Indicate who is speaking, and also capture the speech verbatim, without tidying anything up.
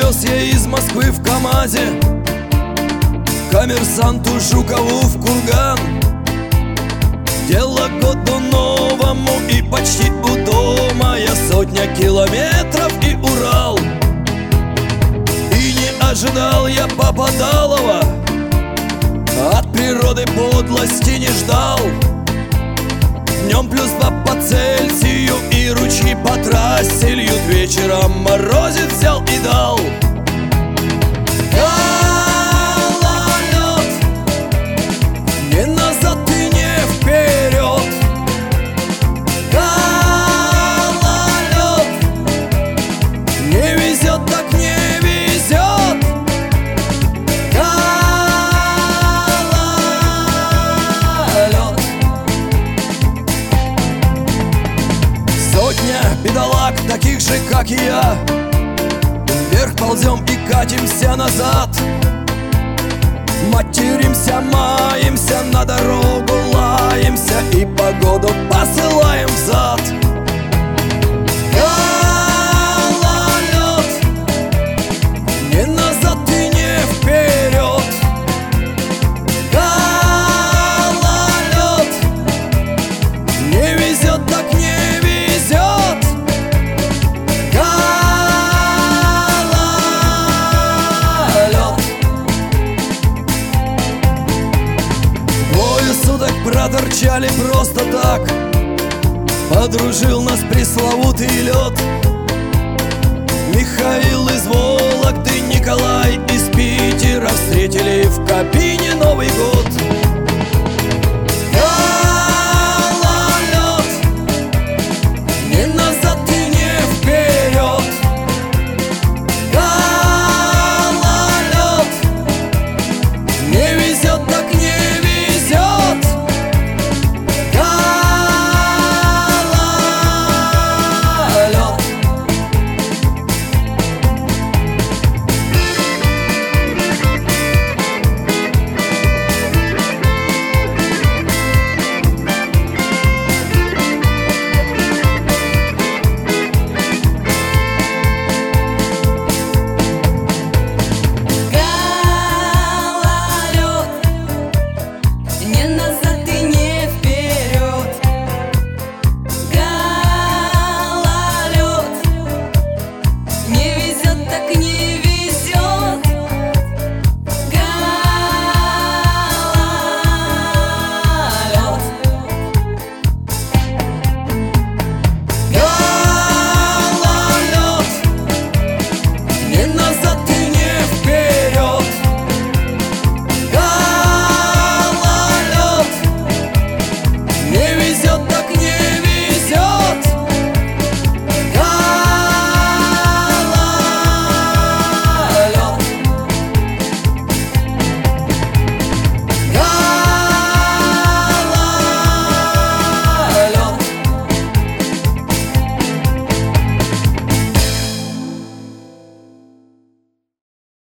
Speaker 1: Вез я из Москвы в КамАЗе коммерсанту Жукову в Курган. Дело году новому и почти у дома я, сотня километров и Урал. И не ожидал я Попадалова, от природы подлости не ждал. Днем плюс два по Цельсию и ручьи по трассе льют. Вечером морозец взял и дал. Гололед, не назад и не вперед. Гололед, не везет так не везет. Гололед. Сотня бедолаг, таких же, как и я, вверх ползем и катимся назад. Материмся, маемся, на дорогу лаемся и погоду посылаем взад. Гололед, не назад и не вперед. Гололед, не везет так не везет. Двое суток проторчали просто так. Подружил нас пресловутый лед. Михаил из Вологды, Николай из Питера встретили в кабине Новый год.